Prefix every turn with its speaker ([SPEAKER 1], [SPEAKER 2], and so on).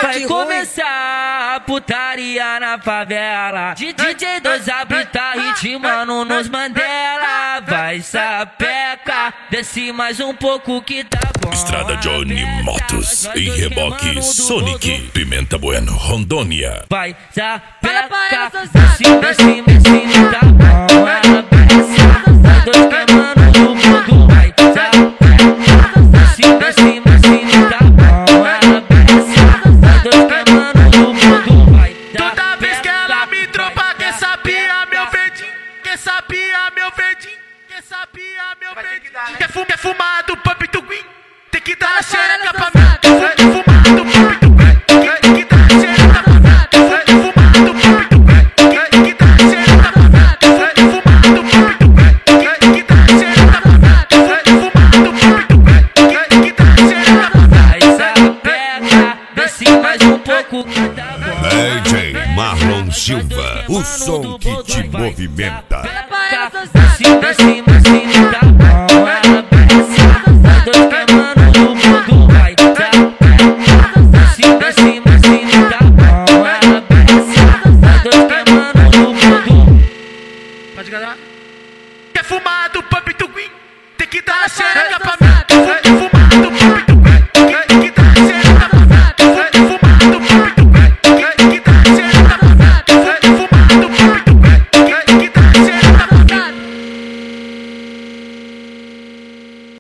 [SPEAKER 1] Vai começar a putaria na favela. DJ 2 tá ritmando nos Mandela. Vai sapeca, desce mais um pouco que tá bom.
[SPEAKER 2] Estrada Johnny Motos e reboque Sonic, Pimenta Bueno, Rondônia.
[SPEAKER 1] Vai sapeca, desce tá bom. Ela parece nós dois queimando no mundo. Vai sapeca, desce tá bom. Ela parece nós dois queimando no mundo. Vai
[SPEAKER 3] toda vez que ela me tromba, quer sapia meu verdinho, quer sapia meu verdinho, quer sapia meu verdinho. Quer fumar do pump do Green, tem que dar a xereca pra mim. Quer fumar do pump do Green, tem que dar a xereca pra mim. Quer fumar do pump do Green, tem que dar a xereca pra mim. Quer fumar do pump do Green, tem que dar a xereca pra mim. Quer fumar do pump do Green, tem que dar a xereca pra mim.
[SPEAKER 1] Vai sapeca, desce mais um pouco que tá bom.
[SPEAKER 2] DJ Marlon Silva, o som que te movimenta.
[SPEAKER 1] Desce tá